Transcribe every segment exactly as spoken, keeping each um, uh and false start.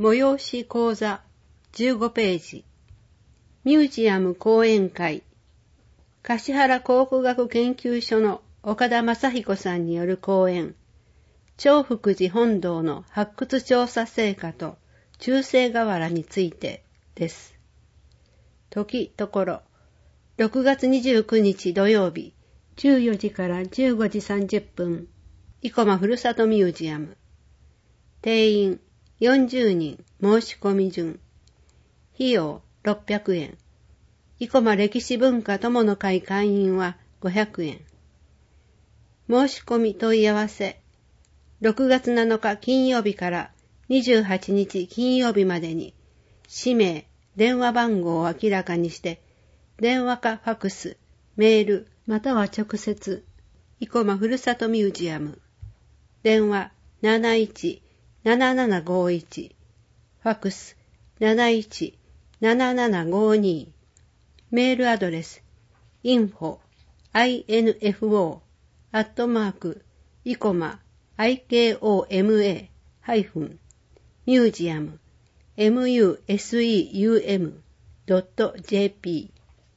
催し講座じゅうごページ。ミュージアム講演会。橿原考古学研究所の岡田正彦さんによる講演。長福寺本堂の発掘調査成果と中世瓦についてです。時ところ、ろくがつにじゅうくにち土曜日、じゅうよじからじゅうごじさんじゅっぷん、生駒ふるさとミュージアム。定員よんじゅうにん、申し込み順。費用ろっぴゃくえん。生駒歴史文化友の会会員はごひゃくえん。申し込み問い合わせ。ろくがつなのか金曜日からにじゅうはちにち金曜日までに、氏名、電話番号を明らかにして、電話かファクス、メール、または直接、生駒ふるさとミュージアム。電話なないちななななごいち、ファクスなないちななななごに、メールアドレス インフォ アイエヌエフオー アットマーク イコマ アイケーオーエムエー ハイフン ミュージアム ミュージアム ドット ジェーピ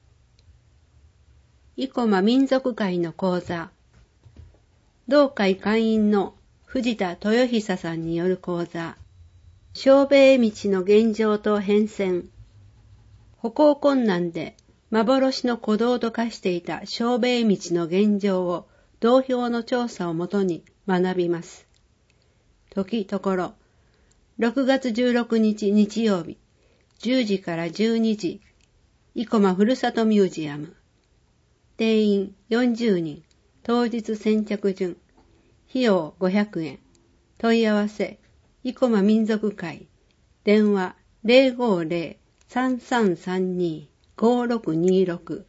ー。 生駒民族会の講座。同会会員の藤田豊久さんによる講座。小兵衛道の現状と変遷。歩行困難で幻の古道と化していた小兵衛道の現状を同票の調査をもとに学びます。時ところ、ろくがつじゅうろくにち日曜日、じゅうじからじゅうにじ、生駒ふるさとミュージアム。定員よんじゅうにん、当日先着順。費用ごひゃくえん。問い合わせ、生駒民族会。電話 ゼロごゼロ さんさんさんに ごろくにろく。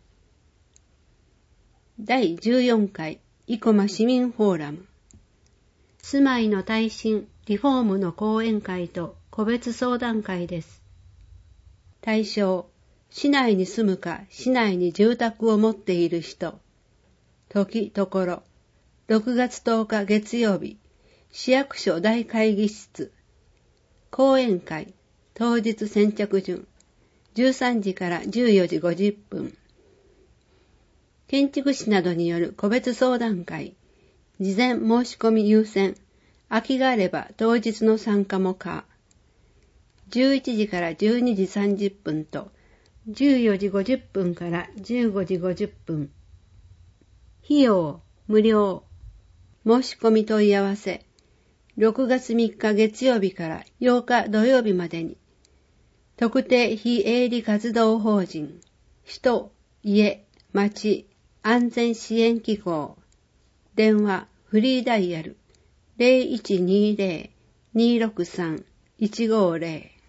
だいじゅうよんかい生駒市民フォーラム。住まいの耐震・リフォームの講演会と個別相談会です。対象、市内に住むか市内に住宅を持っている人。時ところ、ろくがつとおか月曜日、市役所大会議室。講演会、当日先着順、じゅうさんじからじゅうよじごじゅっぷん。建築士などによる個別相談会、事前申し込み優先、空きがあれば当日の参加も可。じゅういちじからじゅうにじさんじゅっぷんと、じゅうよじごじゅっぷんからじゅうごじごじゅっぷん。費用無料。申し込み問い合わせ。ろくがつみっか月曜日からようか土曜日までに、特定非営利活動法人、人、家、町、安全支援機構、電話、フリーダイヤル、ゼロいちにゼロ にろくさん いちごゼロ。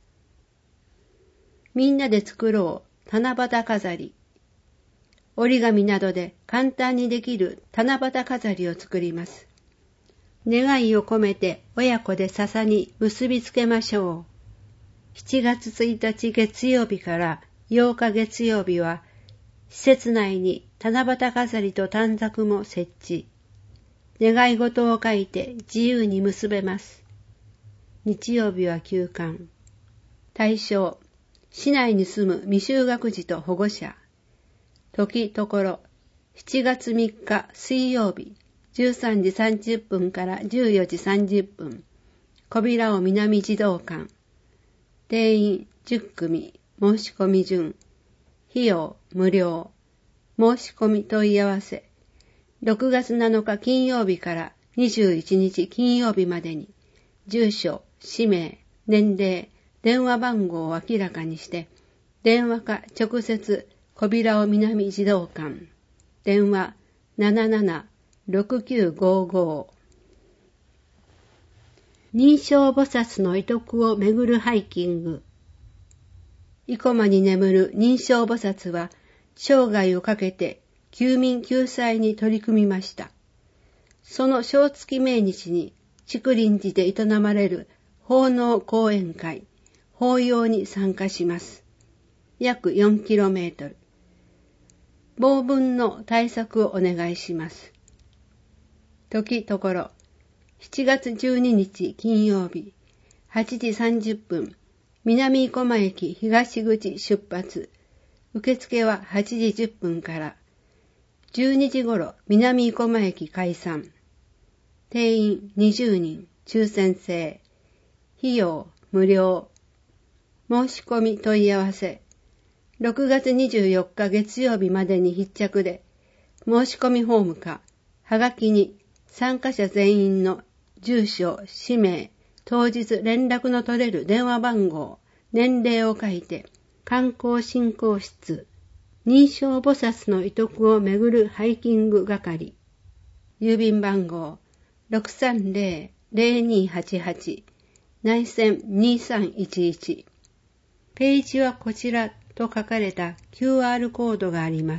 みんなで作ろう、七夕飾り。折り紙などで簡単にできる七夕飾りを作ります。願いを込めて親子で笹に結びつけましょう。しちがつついたち月曜日からようか月曜日は、施設内に七夕飾りと短冊も設置。願い事を書いて自由に結べます。日曜日は休館。対象、市内に住む未就学児と保護者。時ところ、しちがつみっか水曜日、じゅうさんじさんじゅっぷんからじゅうよじさんじゅっぷん、小平尾南児童館。定員じゅっくみ、申し込み順。費用無料。申し込み問い合わせ。ろくがつなのか金曜日からにじゅういちにち金曜日までに、住所、氏名、年齢、電話番号を明らかにして、電話か直接小平尾南児童館。電話なななな ろくきゅうごご。認証菩薩の遺徳をめぐるハイキング。生駒に眠る認証菩薩は生涯をかけて救民救済に取り組みました。その正月命日に竹林寺で営まれる奉納講演会、法要に参加します。約 よんキロメートル。防蚊の対策をお願いします。時ところ、しちがつじゅうににち金曜日、 はちじさんじゅっぷん、南生駒駅東口出発。受付ははちじじゅっぷんから。じゅうにじ頃、南生駒駅解散。定員にじゅうにん、抽選制。費用無料。申し込み問い合わせ。ろくがつにじゅうよっか月曜日までに必着で、申し込みフォームか、はがきに参加者全員の住所、氏名、当日連絡の取れる電話番号、年齢を書いて、観光振興室、認証菩薩の遺徳をめぐるハイキング係、郵便番号 ろくさんゼロ ゼロにはちはち、内線にさんいちいち。ページはこちらと書かれた キューアール コードがあります。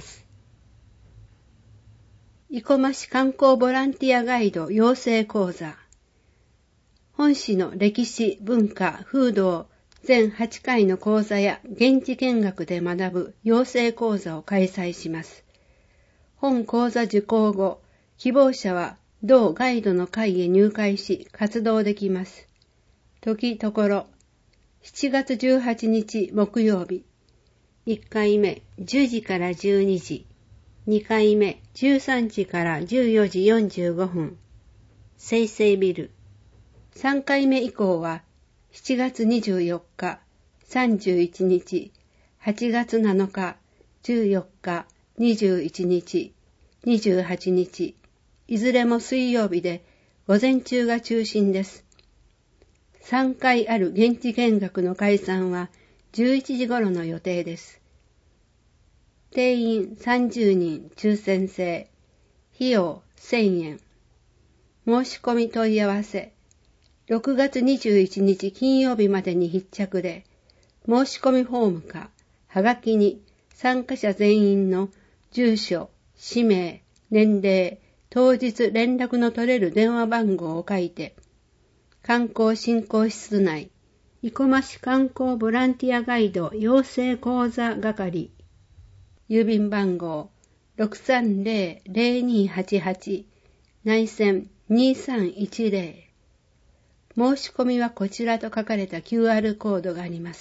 生駒市観光ボランティアガイド養成講座。本市の歴史、文化、風土全はちかいの講座や現地見学で学ぶ養成講座を開催します。本講座受講後、希望者は同ガイドの会へ入会し活動できます。時ところ、しちがつじゅうはちにち木曜日、いっかいめじゅうじからじゅうにじ、にかいめじゅうさんじからじゅうよじよんじゅうごふん、せいせいビル。さんかいめ以降はしちがつにじゅうよっか、さんじゅういちにち、はちがつなのか、じゅうよっか、にじゅういちにち、にじゅうはちにち、いずれも水曜日で午前中が中心です。さんかいある現地見学の開催はじゅういちじ頃の予定です。定員さんじゅうにん抽選制、費用せんえん。申し込み問い合わせ、ろくがつにじゅういちにち金曜日までに必着で、申し込みフォームか、はがきに参加者全員の住所、氏名、年齢、当日連絡の取れる電話番号を書いて、観光振興室内、生駒市観光ボランティアガイド養成講座係、郵便番号 ろくさんゼロ ゼロにはちはち、内線にさんいちゼロ。申し込みはこちらと書かれた キューアール コードがあります。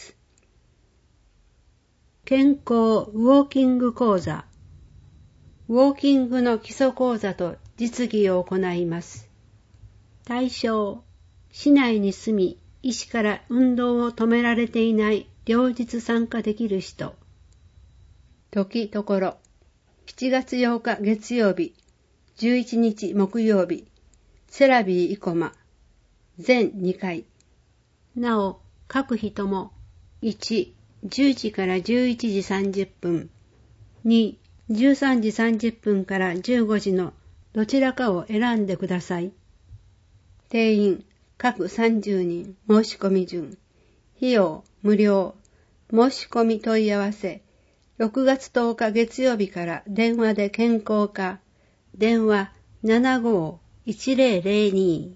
健康ウォーキング講座。ウォーキングの基礎講座と実技を行います。対象、市内に住み、医師から運動を止められていない両日参加できる人。時ところ、しちがつようか月曜日、じゅういちにち木曜日、セラビー生駒、全にかい。なお、各日とも、いち、じゅうじからじゅういちじさんじゅっぷん、に、じゅうさんじさんじゅっぷんからじゅうごじのどちらかを選んでください。定員、各さんじゅうにん、申し込み順。費用、無料。申し込み問い合わせ。ろくがつとおか月曜日から電話で健康課。電話 ななごーいちゼロゼロに。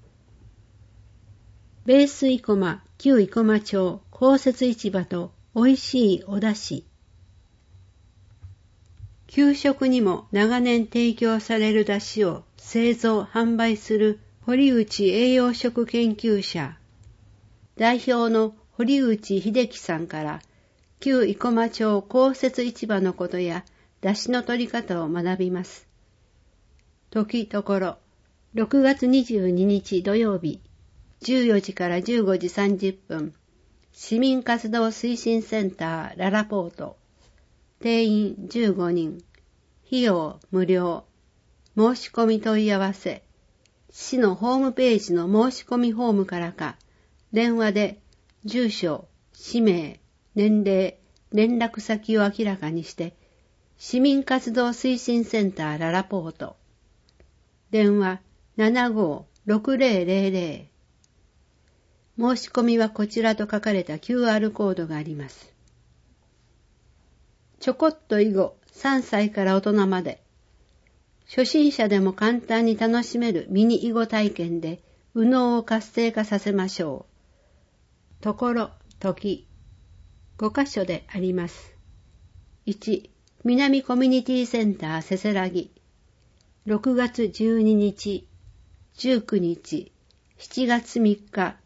ベース生駒、旧生駒町、公設市場と美味しいお出汁。給食にも長年提供される出汁を製造・販売する堀内栄養食研究者。代表の堀内秀樹さんから、旧生駒町公設市場のことや出汁の取り方を学びます。時ところ、ろくがつにじゅうににち土曜日、じゅうよじからじゅうごじさんじゅっぷん、市民活動推進センターララポート。定員じゅうごにん。費用無料。申し込み問い合わせ。市のホームページの申し込みフォームからか、電話で住所、氏名、年齢、連絡先を明らかにして、市民活動推進センターララポート。電話 ななごーろくゼロゼロゼロ。申し込みはこちらと書かれた キューアール コードがあります。ちょこっと囲碁、さんさいから大人まで。初心者でも簡単に楽しめるミニ囲碁体験で、右脳を活性化させましょう。ところ、時。ごかしょであります。いち、南コミュニティセンターせせらぎ。ろくがつじゅうににち、じゅうくにち、しちがつみっか、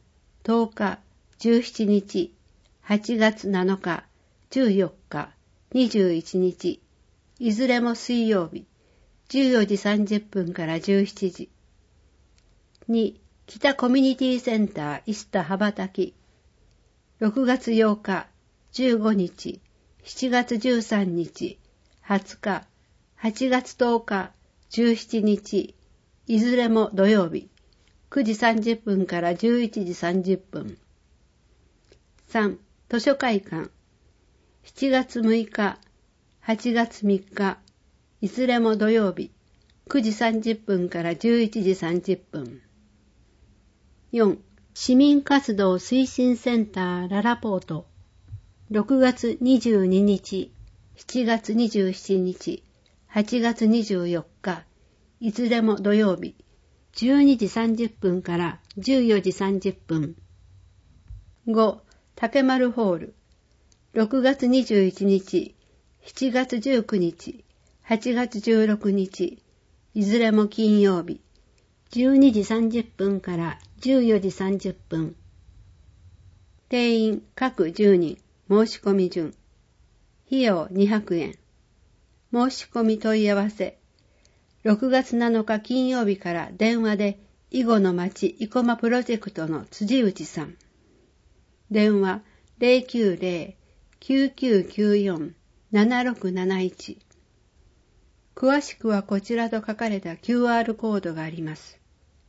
とおか、じゅうしちにち、はちがつなのか、じゅうよっか、にじゅういちにち、いずれも水曜日、じゅうよじさんじゅっぷんからじゅうしちじ。に、北コミュニティセンターイスタ羽ばたき、ろくがつようか、じゅうごにち、しちがつじゅうさんにち、はつか、はちがつとおか、じゅうしちにち、いずれも土曜日、くじさんじゅっぷんからじゅういちじさんじゅっぷん。さん、図書会館、しちがつむいか、はちがつみっか、いずれも土曜日、くじさんじゅっぷんからじゅういちじさんじゅっぷん。よん、市民活動推進センターララポート、ろくがつにじゅうににち、しちがつにじゅうしちにち、はちがつにじゅうよっか、いずれも土曜日、じゅうにじさんじゅっぷんからじゅうよじさんじゅっぷん。ご、竹丸ホール、ろくがつにじゅういちにち、しちがつじゅうくにち、はちがつじゅうろくにち、いずれも金曜日、じゅうにじさんじゅっぷんからじゅうよじさんじゅっぷん。定員各じゅうにん、申し込み順。費用にひゃくえん。申し込み問い合わせ。ろくがつなのか金曜日から電話で囲碁の町生駒プロジェクトの辻内さん。電話 ゼロきゅうゼロ きゅうきゅうきゅうよん ななろくなないち。詳しくはこちらと書かれた キューアール コードがあります。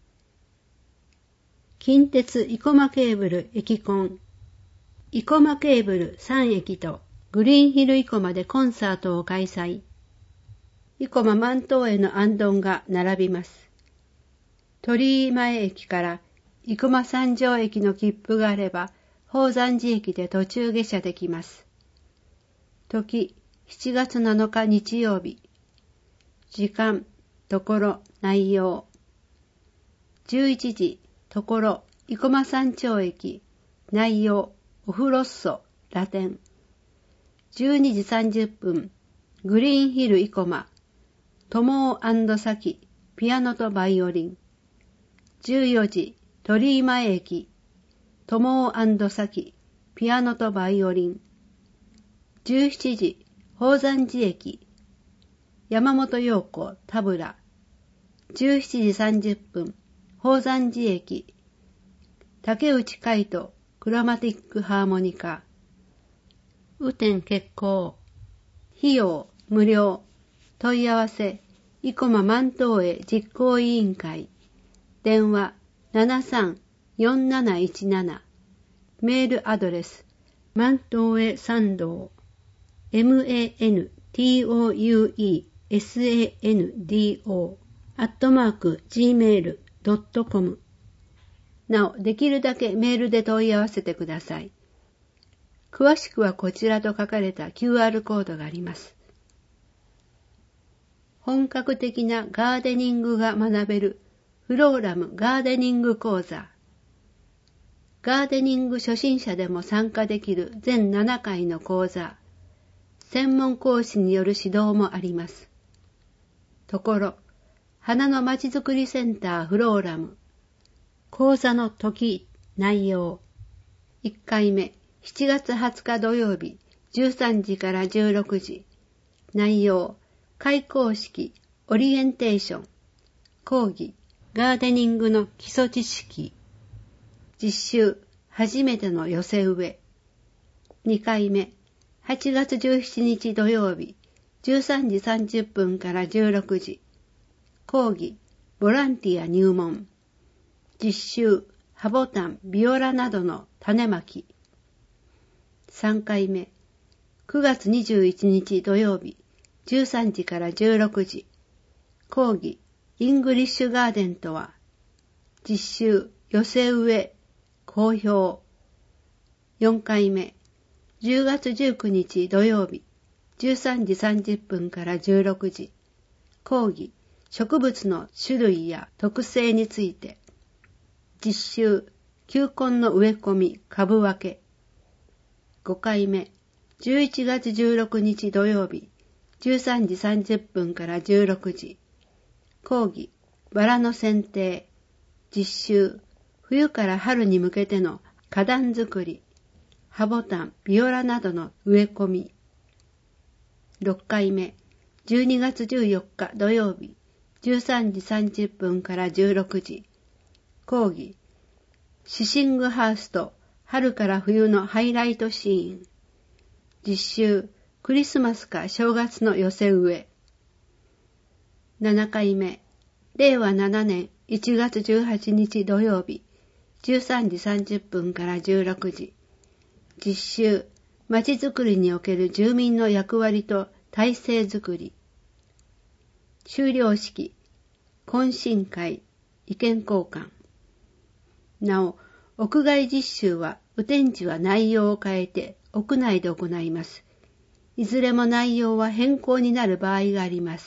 近鉄生駒ケーブル駅コン。生駒ケーブルさんえきとグリーンヒル生駒でコンサートを開催。生駒万灯への行灯が並びます。鳥居前駅から生駒三条駅の切符があれば、宝山寺駅で途中下車できます。時、しちがつなのか日曜日。時間、ところ、内容。じゅういちじ、ところ、生駒三丁駅。内容、オフロッソ、ラテン。じゅうにじさんじゅっぷん、グリーンヒル生駒。友尾サキ、ピアノとバイオリン。じゅうよじ、鳥居前駅。友尾サキ、ピアノとバイオリン。じゅうしちじ、宝山寺駅。山本陽子、タブラ。じゅうしちじさんじゅっぷん、宝山寺駅。竹内海斗、クロマティックハーモニカ。雨天決行。費用、無料。問い合わせ、生駒万灯会実行委員会。電話、ななさんよんなないちなな。メールアドレス、万灯会参道。マントウエサンド アットマーク ジーメール ドットコム。なお、できるだけメールで問い合わせてください。詳しくはこちらと書かれた キューアール コードがあります。本格的なガーデニングが学べるフローラムガーデニング講座。ガーデニング初心者でも参加できる全ななかいの講座。専門講師による指導もあります。ところ、花のまちづくりセンターフローラム。講座の時、内容。いっかいめ、しちがつはつか土曜日、じゅうさんじからじゅうろくじ。内容、開講式、オリエンテーション。講義、ガーデニングの基礎知識。実習、初めての寄せ植え。にかいめ、はちがつじゅうしちにち土曜日、じゅうさんじさんじゅっぷんからじゅうろくじ。講義、ボランティア入門。実習、ハボタン、ビオラなどの種まき。さんかいめ、くがつにじゅういちにち土曜日、じゅうさんじからじゅうろくじ。講義、イングリッシュガーデンとは。実習、寄せ植え、好評。よんかいめ、じゅうがつじゅうくにち土曜日、じゅうさんじさんじゅっぷんからじゅうろくじ。講義、植物の種類や特性について。実習、球根の植え込み、株分け。ごかいめ、じゅういちがつじゅうろくにち土曜日、じゅうさんじさんじゅっぷんからじゅうろくじ。講義、バラの剪定。実習、冬から春に向けての花壇作り、ハボタン、ビオラなどの植え込み。ろっかいめ、じゅうにがつじゅうよっか土曜日、じゅうさんじさんじゅっぷんからじゅうろくじ。講義、シシングハウスと春から冬のハイライトシーン。実習、クリスマスか正月の寄せ植え。ななかいめ、れいわななねんいちがつじゅうはちにち土曜日、じゅうさんじさんじゅっぷんからじゅうろくじ。実習、まちづくりにおける住民の役割と体制づくり。修了式、懇親会、意見交換。なお、屋外実習は、雨天時は内容を変えて屋内で行います。いずれも内容は変更になる場合があります。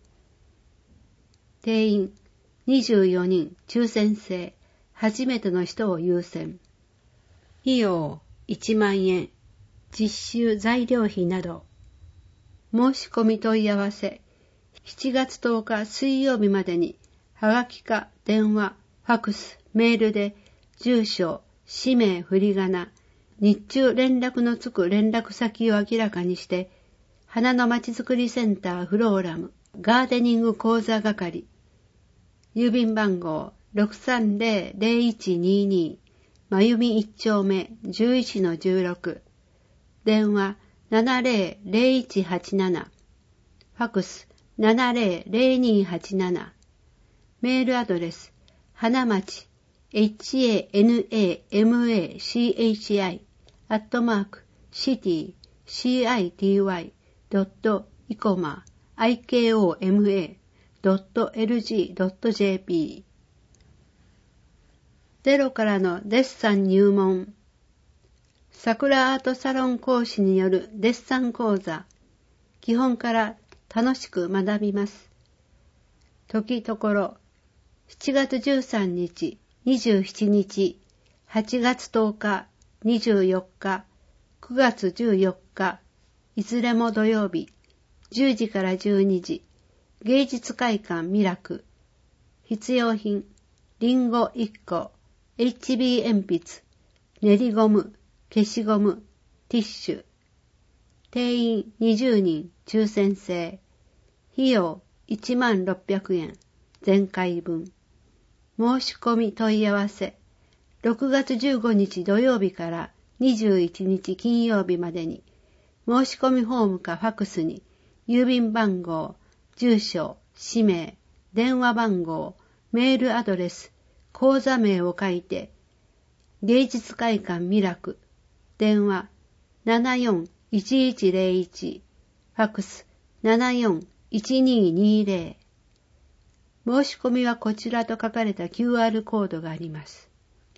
定員にじゅうよにん、抽選制、初めての人を優先。費用いちまんえん、実習材料費など。申し込み問い合わせ、しちがつとおか水曜日までに、はがきか電話、ファクス、メールで、住所、氏名、振り仮名、日中連絡のつく連絡先を明らかにして、花のまちづくりセンターフローラム、ガーデニング講座係、郵便番号 ろくさんぜろぜろいちにーにー、まゆみいっちょうめ じゅういちのじゅうろく、電話ななぜろぜろいちはちなな、ファクスななぜろぜろにはちなな、メールアドレス、花町、hanamachi、アットマーク、シティ、シーアイティーワイ、ドット、イコマ、アイケーオーエムエー、ドット、エルジー、ドット、ジェーピー。ゼロからのデッサン入門。桜アートサロン講師によるデッサン講座。基本から楽しく学びます。時ところ、しちがつじゅうさんにち、にじゅうしちにち、はちがつとおか、にじゅうよっか、くがつじゅうよっか、いずれも土曜日、じゅうじからじゅうにじ、芸術会館ミラク。必要品、リンゴいっこ、エイチビー 鉛筆、練りゴム、消しゴム、ティッシュ。定員にじゅうにん、抽選制。費用いちまんろっぴゃくえん、全回分。申し込み問い合わせ、ろくがつじゅうごにち土曜日からにじゅういちにち金曜日までに、申し込みフォームかファクスに、郵便番号、住所、氏名、電話番号、メールアドレス、講座名を書いて、芸術会館ミラク、電話ななよんいちいちぜろいち、ファクスななよんいちににぜろ。申し込みはこちらと書かれた キューアール コードがあります。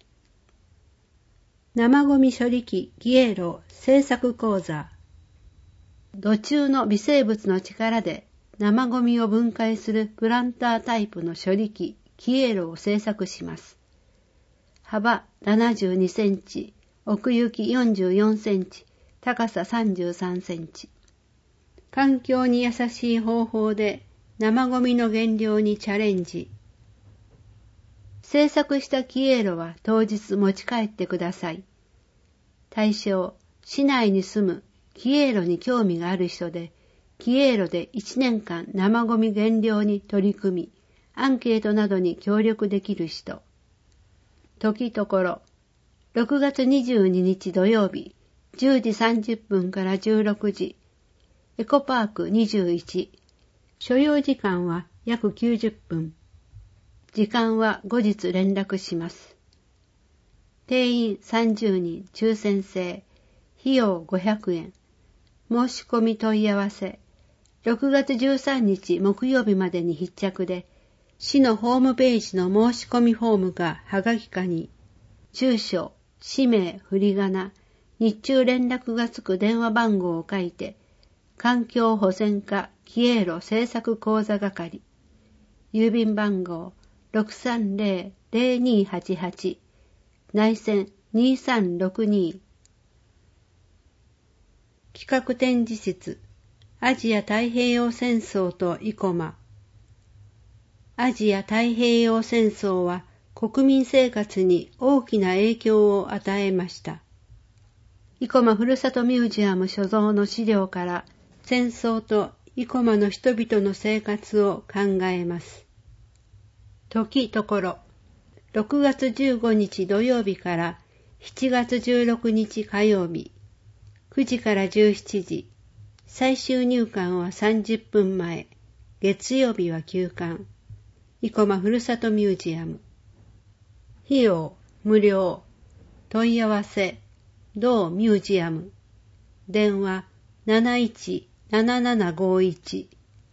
生ゴミ処理機キエロ製作講座。土中の微生物の力で生ゴミを分解するプランタータイプの処理機キエロを製作します。幅ななじゅうにセンチ、奥行きよんじゅうよんセンチ、高ささんじゅうさんセンチ。環境に優しい方法で生ゴミの減量にチャレンジ。製作したキエロは当日持ち帰ってください。対象、市内に住むキエロに興味がある人で、キエロでいちねんかん生ゴミ減量に取り組み、アンケートなどに協力できる人。時ところ、ろくがつにじゅうににち土曜日、じゅうじさんじゅっぷんからじゅうろくじ、エコパークにじゅういち、所要時間は約きゅうじゅっぷん。時間は後日連絡します。定員さんじゅうにん、抽選制、費用ごひゃくえん。申し込み問い合わせ、ろくがつじゅうさんにち木曜日までに必着で、市のホームページの申し込みフォームかはがきかに、住所、氏名、振り仮名、日中連絡がつく電話番号を書いて、環境保全課キエロ製作講座係、郵便番号 ろくさんぜろぜろにはちはち、内線にさんろくに。企画展示室、アジア太平洋戦争と生駒。アジア太平洋戦争は国民生活に大きな影響を与えました。生駒ふるさとミュージアム所蔵の資料から戦争と生駒の人々の生活を考えます。時ところ、ろくがつじゅうごにち土曜日からしちがつじゅうろくにち火曜日、くじからじゅうしちじ、最終入館はさんじゅっぷんまえ、月曜日は休館、生駒ふるさとミュージアム。費用無料。問い合わせ同ミュージアム。電話なないちななななごいち。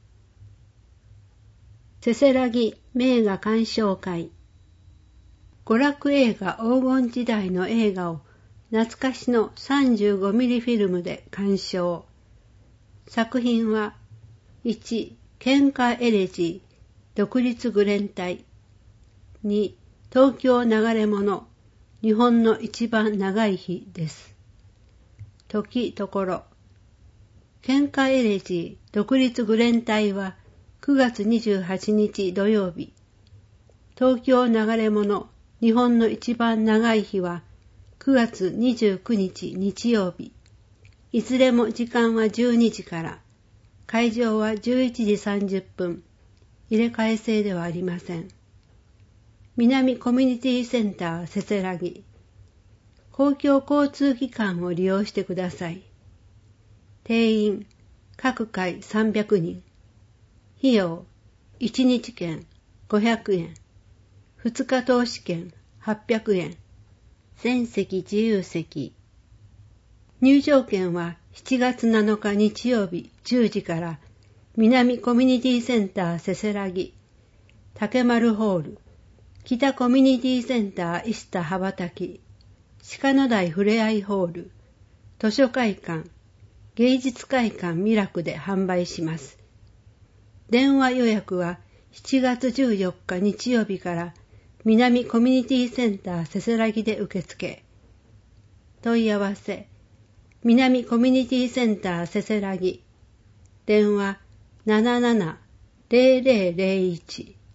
せせらぎ名画鑑賞会。娯楽映画黄金時代の映画を懐かしの さんじゅうごミリ フィルムで鑑賞。作品はいち喧嘩エレジー独立愚連隊、に東京流れ物日本の一番長い日です。時ところ、喧嘩エレジー独立愚連隊はくがつにじゅうはちにち土曜日、東京流れ物日本の一番長い日はくがつにじゅうくにち日曜日、いずれも時間はじゅうにじから、会場はじゅういちじさんじゅっぷん、入れ替え制ではありません。南コミュニティセンターせせらぎ。公共交通機関を利用してください。定員、各回さんびゃくにん。費用、いちにち券ごひゃくえん。ふつか通し券はっぴゃくえん。全席自由席。入場券はしちがつなのか日曜日じゅうじから南コミュニティセンターせせらぎ、竹丸ホール、北コミュニティセンター石田羽ばたき、鹿野台ふれあいホール、図書会館、芸術会館ミラクで販売します。電話予約はしちがつじゅうよっか日曜日から南コミュニティセンターせせらぎで受付。問い合わせ、南コミュニティセンターせせらぎ、電話なななな ゼロゼロゼロいち。